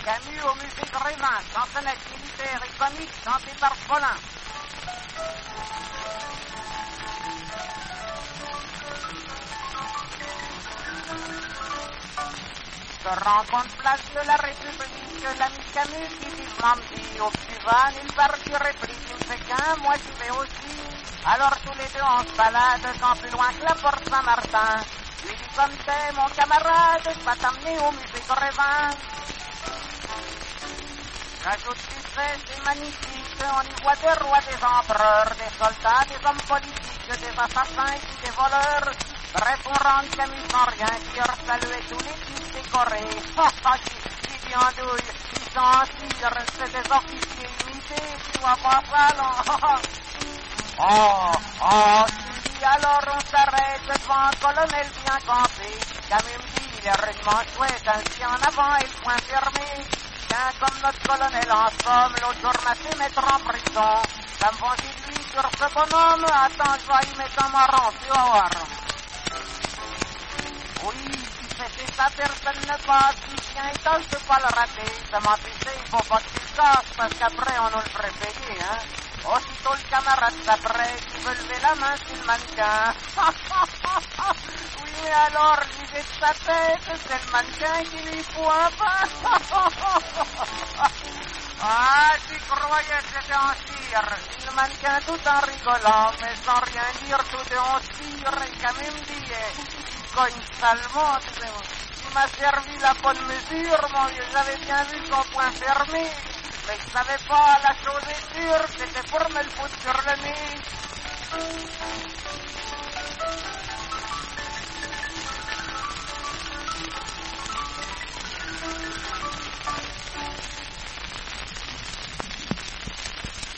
Camus au musée Grévin, chansonnette militaire et comique chantée par Paulin. Se rencontre place de la République, l'ami Camus qui dit Mamdi, où tu vas, nulle part tu répliques, il me fait qu'un, moi j'y vais aussi. Alors tous les deux on se balade, quand plus loin que la porte Saint-Martin. Lui dit comme t'es mon camarade, je vais t'amener au musée Grévin. J'ajoute tu sais, c'est magnifique, on y voit des rois, des empereurs, des soldats, des hommes politiques, des assassins et des voleurs. Bref, on rend Camus sans rien dire, saluer tous les types décorés. Qui dit en douille, ils sont en cire, c'est des officiers imités, tu vois pas ça, non? Tu dis alors on s'arrête devant un colonel bien campé. Camus me dit, il est rudement chouette, ainsi en avant et le poing fermé. Tiens, comme notre colonel en somme, l'autre jour m'a fait mettre en prison. Ça me venge de lui sur ce bonhomme, attends, je vais y mettre un marron, tu vas voir. Oui, si c'était ça, personne ne passe. Si tient et tâche de pas le rater. Ça m'a pissé, il faut pas que tu le casses, parce qu'après on nous le ferait payer, hein. Aussitôt le camarade s'apprête, il veut lever la main sur le mannequin. Oui, mais alors, l'idée de sa tête, c'est le mannequin qui lui fout un pain. Ah, tu croyais que c'était en cire. Le mannequin tout en rigolant, mais sans rien dire, tout est en cire. Et Camus me dit, cogne salement, tu m'as servi la bonne mesure, mon vieux, j'avais bien vu son poing fermé. Mais je savais pas, la chose est sûre, c'était pour me le foutre sur le nez.